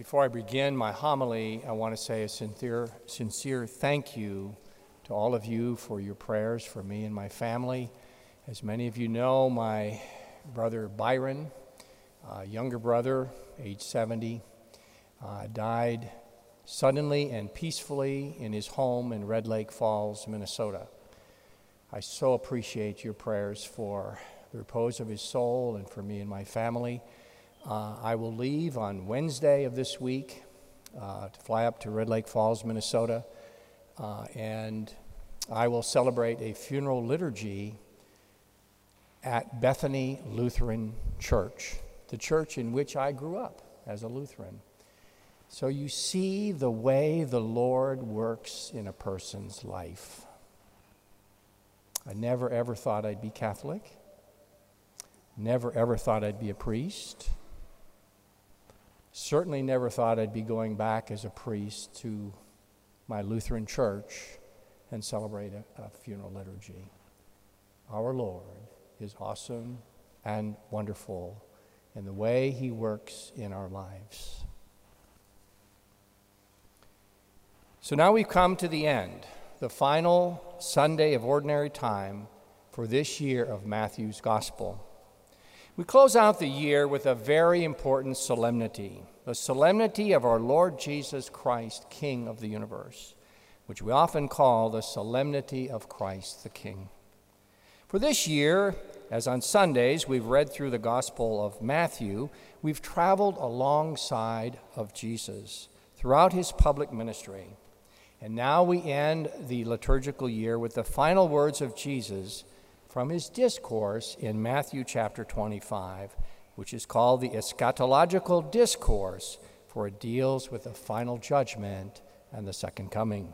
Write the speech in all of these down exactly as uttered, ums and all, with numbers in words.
Before I begin my homily, I want to say a sincere, sincere thank you to all of you for your prayers for me and my family. As many of you know, my brother Byron, uh, younger brother, age seventy, uh, died suddenly and peacefully in his home in Red Lake Falls, Minnesota. I so appreciate your prayers for the repose of his soul and for me and my family. Uh, I will leave on Wednesday of this week uh, to fly up to Red Lake Falls, Minnesota, uh, and I will celebrate a funeral liturgy at Bethany Lutheran Church, the church in which I grew up as a Lutheran. So you see the way the Lord works in a person's life. I never ever thought I'd be Catholic. Never ever thought I'd be a priest. Certainly never thought I'd be going back as a priest to my Lutheran church and celebrate a, a funeral liturgy. Our Lord is awesome and wonderful in the way he works in our lives. So now we've come to the end, the final Sunday of Ordinary Time for this year of Matthew's Gospel. We close out the year with a very important solemnity, the solemnity of our Lord Jesus Christ, King of the universe, which we often call the solemnity of Christ the King. For this year, as on Sundays we've read through the Gospel of Matthew, we've traveled alongside of Jesus throughout his public ministry. And now we end the liturgical year with the final words of Jesus from his discourse in Matthew chapter twenty-five, which is called the eschatological discourse, for it deals with the final judgment and the second coming.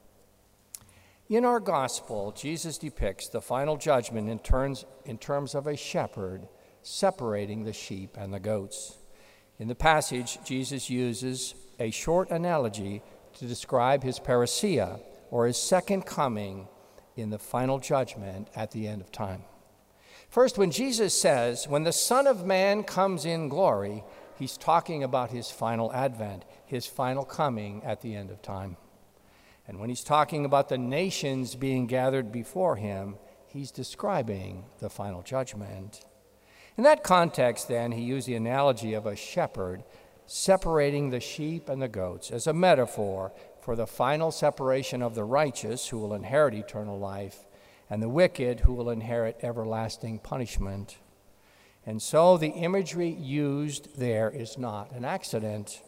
In our gospel, Jesus depicts the final judgment in terms, in terms of a shepherd separating the sheep and the goats. In the passage, Jesus uses a short analogy to describe his parousia, or his second coming, in the final judgment at the end of time. First, when Jesus says, when the Son of Man comes in glory, he's talking about his final advent, his final coming at the end of time. And when he's talking about the nations being gathered before him, he's describing the final judgment. In that context, then, he used the analogy of a shepherd separating the sheep and the goats as a metaphor for the final separation of the righteous, who will inherit eternal life, and the wicked, who will inherit everlasting punishment. And so the imagery used there is not an accident.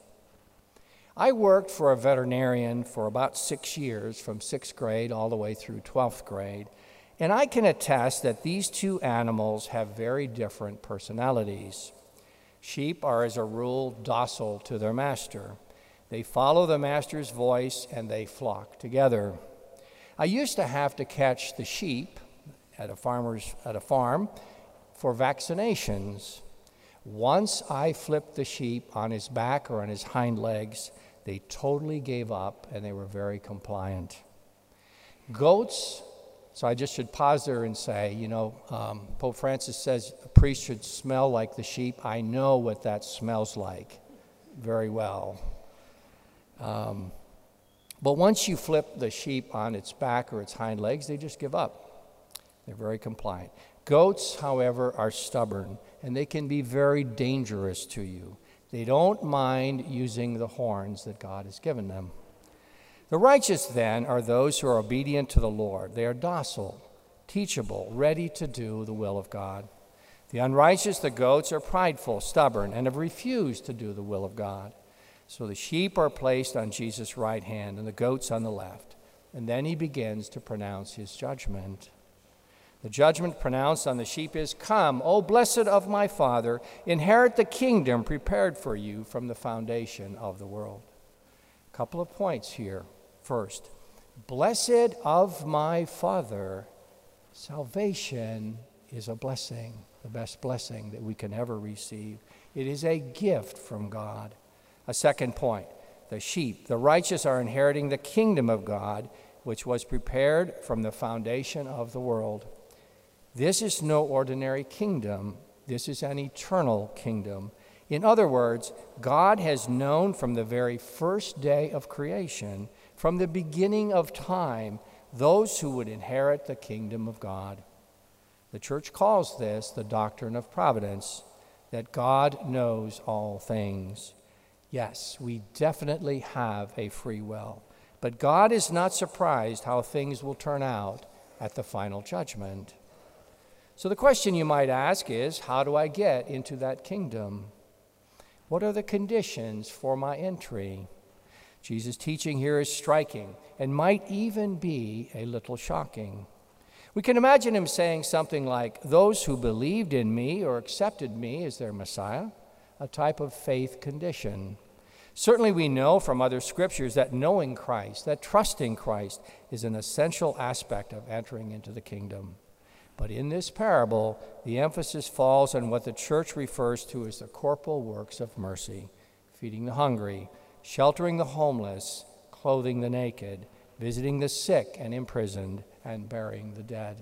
I worked for a veterinarian for about six years, from sixth grade all the way through twelfth grade, and I can attest that these two animals have very different personalities. Sheep are, as a rule, docile to their master. They follow the master's voice and they flock together. I used to have to catch the sheep at a farmer's at a farm for vaccinations. Once I flipped the sheep on his back or on his hind legs, they totally gave up and they were very compliant. Goats, so I just should pause there and say, you know, um, Pope Francis says a priest should smell like the sheep. I know what that smells like very well. Um, but once you flip the sheep on its back or its hind legs, they just give up. They're very compliant. Goats, however, are stubborn, and they can be very dangerous to you. They don't mind using the horns that God has given them. The righteous, then, are those who are obedient to the Lord. They are docile, teachable, ready to do the will of God. The unrighteous, the goats, are prideful, stubborn, and have refused to do the will of God. So the sheep are placed on Jesus' right hand and the goats on the left. And then he begins to pronounce his judgment. The judgment pronounced on the sheep is, "Come, O blessed of my Father, inherit the kingdom prepared for you from the foundation of the world." A couple of points here. First, blessed of my Father, salvation is a blessing, the best blessing that we can ever receive. It is a gift from God. A second point, the sheep, the righteous, are inheriting the kingdom of God, which was prepared from the foundation of the world. This is no ordinary kingdom. This is an eternal kingdom. In other words, God has known from the very first day of creation, from the beginning of time, those who would inherit the kingdom of God. The church calls this the doctrine of providence, that God knows all things. Yes, we definitely have a free will, but God is not surprised how things will turn out at the final judgment. So the question you might ask is, how do I get into that kingdom? What are the conditions for my entry? Jesus' teaching here is striking and might even be a little shocking. We can imagine him saying something like, those who believed in me or accepted me as their Messiah, a type of faith condition. Certainly we know from other scriptures that knowing Christ, that trusting Christ, is an essential aspect of entering into the kingdom. But in this parable, the emphasis falls on what the church refers to as the corporal works of mercy, feeding the hungry, sheltering the homeless, clothing the naked, visiting the sick and imprisoned, and burying the dead.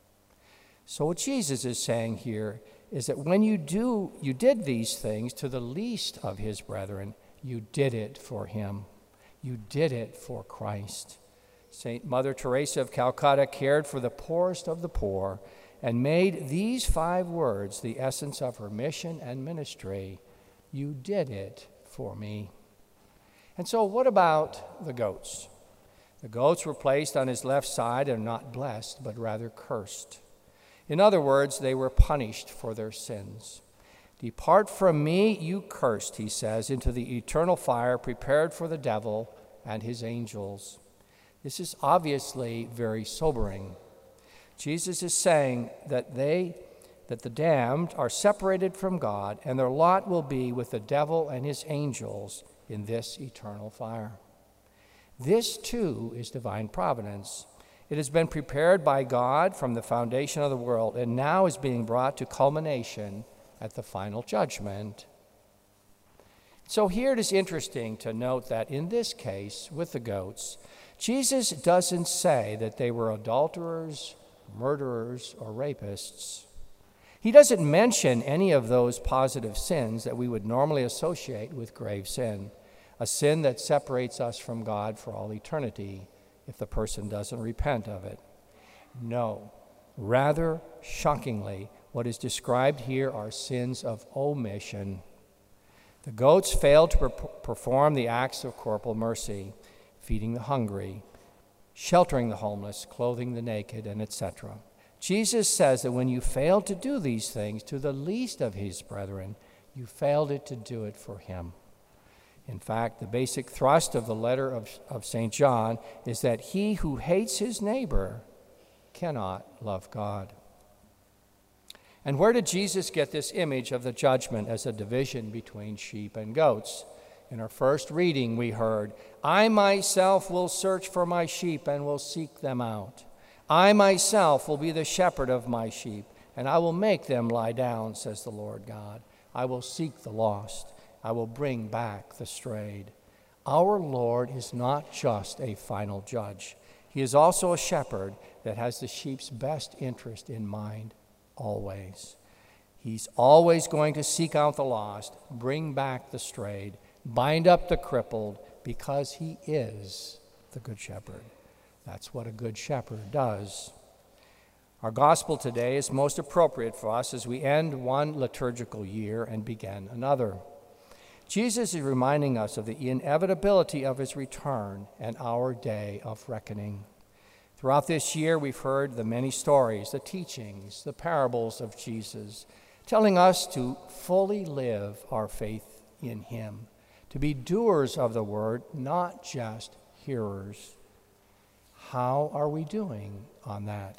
So what Jesus is saying here is that when you do, you did these things to the least of his brethren, you did it for him. You did it for Christ. Saint Mother Teresa of Calcutta cared for the poorest of the poor and made these five words the essence of her mission and ministry. You did it for me. And so what about the goats? The goats were placed on his left side and not blessed, but rather cursed. In other words, they were punished for their sins. Depart from me, you cursed, he says, into the eternal fire prepared for the devil and his angels. This is obviously very sobering. Jesus is saying that they, that the damned are separated from God, and their lot will be with the devil and his angels in this eternal fire. This, too, is divine providence. It has been prepared by God from the foundation of the world and now is being brought to culmination at the final judgment. So here it is interesting to note that in this case, with the goats, Jesus doesn't say that they were adulterers, murderers, or rapists. He doesn't mention any of those positive sins that we would normally associate with grave sin, a sin that separates us from God for all eternity if the person doesn't repent of it. No, rather shockingly, what is described here are sins of omission. The goats failed to per- perform the acts of corporal mercy, feeding the hungry, sheltering the homeless, clothing the naked, and et cetera. Jesus says that when you fail to do these things to the least of his brethren, you failed it to do it for him. In fact, the basic thrust of the letter of, of Saint John is that he who hates his neighbor cannot love God. And where did Jesus get this image of the judgment as a division between sheep and goats? In our first reading, we heard, I myself will search for my sheep and will seek them out. I myself will be the shepherd of my sheep, and I will make them lie down, says the Lord God. I will seek the lost. I will bring back the strayed. Our Lord is not just a final judge. He is also a shepherd that has the sheep's best interest in mind always. He's always going to seek out the lost, bring back the strayed, bind up the crippled, because he is the good shepherd. That's what a good shepherd does. Our gospel today is most appropriate for us as we end one liturgical year and begin another. Jesus is reminding us of the inevitability of his return and our day of reckoning. Throughout this year, we've heard the many stories, the teachings, the parables of Jesus, telling us to fully live our faith in him, to be doers of the word, not just hearers. How are we doing on that?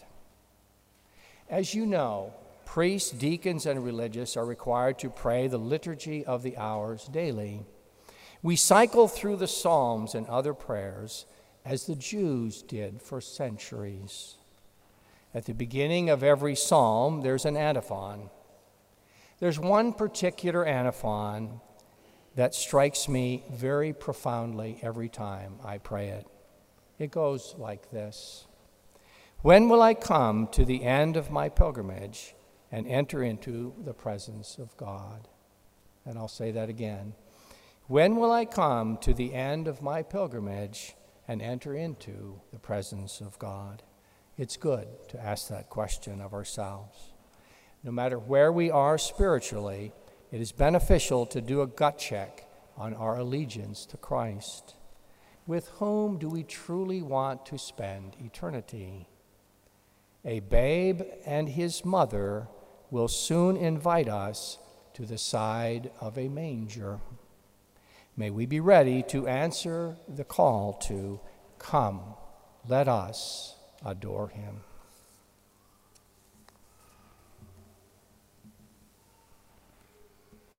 As you know, priests, deacons, and religious are required to pray the liturgy of the hours daily. We cycle through the Psalms and other prayers as the Jews did for centuries. At the beginning of every psalm, there's an antiphon. There's one particular antiphon that strikes me very profoundly every time I pray it. It goes like this. When will I come to the end of my pilgrimage and enter into the presence of God? And I'll say that again. When will I come to the end of my pilgrimage and enter into the presence of God? It's good to ask that question of ourselves. No matter where we are spiritually, it is beneficial to do a gut check on our allegiance to Christ. With whom do we truly want to spend eternity? A babe and his mother will soon invite us to the side of a manger. May we be ready to answer the call to come, let us adore him.